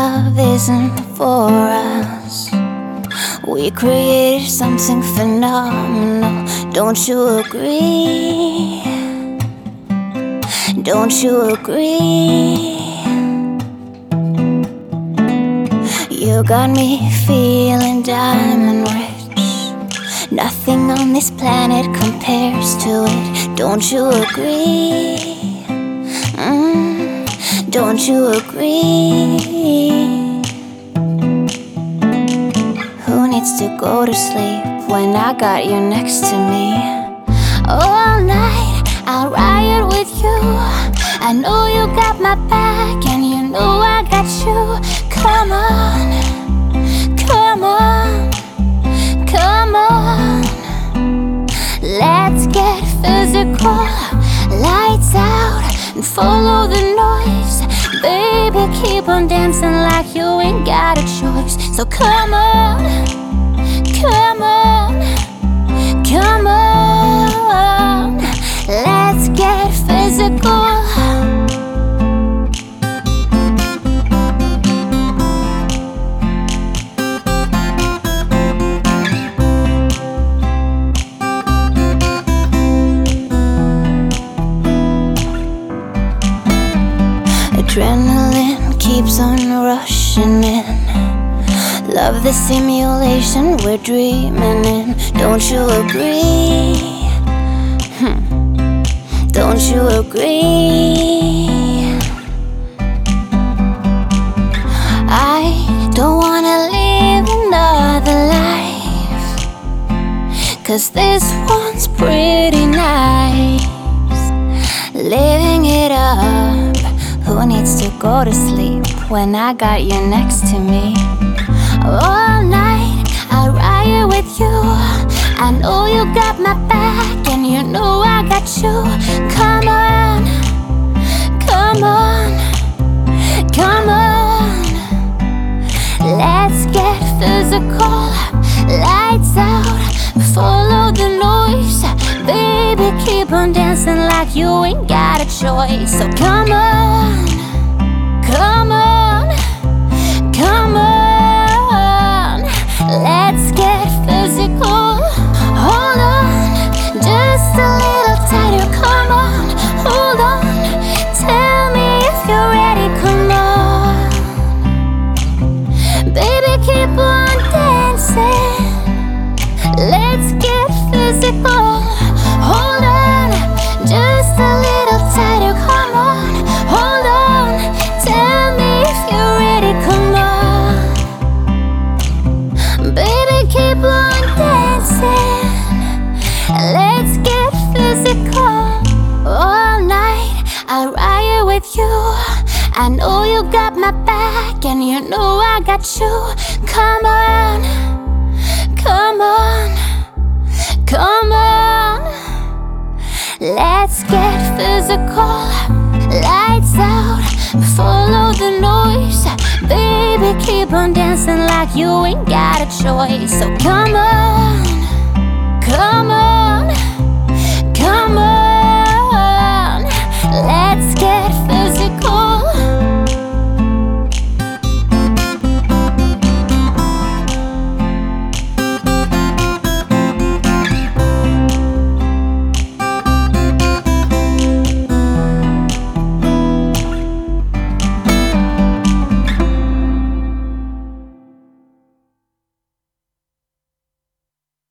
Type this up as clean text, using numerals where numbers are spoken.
love isn't for us. We created something phenomenal. Don't you agree? Don't you agree? You got me feeling diamond rich. Nothing on this planet compares to it. Don't you agree? Don't you agree? Who needs to go to sleep when I got you next to me? All night I'll riot with you. I know you got my back and you know I got you. Come on, come on, come on. Let's get physical. Lights out and follow the noise. Baby, keep on dancing like you ain't got a choice. So come on, come on, come on. Let's get physical. Adrenaline keeps on rushing in. Love the simulation we're dreaming in. Don't you agree? Don't you agree? I don't wanna live another life, 'cause this one's pretty nice. Living it up. Who needs to go to sleep when I got you next to me? All night I'll riot with you. I know you got my back and you know I got you. Come on, come on, come on. Let's get physical. Lights out, follow the noise. Baby, keep on dancing like you ain't got a choice. So come on, come on, come on. Let's get physical. Hold on, just a little tighter. Come on, hold on. Tell me if you're ready. Come on, baby, keep on dancing. Let's get physical. Hold on, just a little tighter. Come on, hold on. Tell me if you're ready. Come on, baby, keep on dancing. Let's get physical. All night I'll riot with you. I know you got my back and you know I got you. Come on, come on, come on. Let's get physical. Lights out, follow the noise. Baby, keep on dancing like you ain't got a choice. So come on, come on,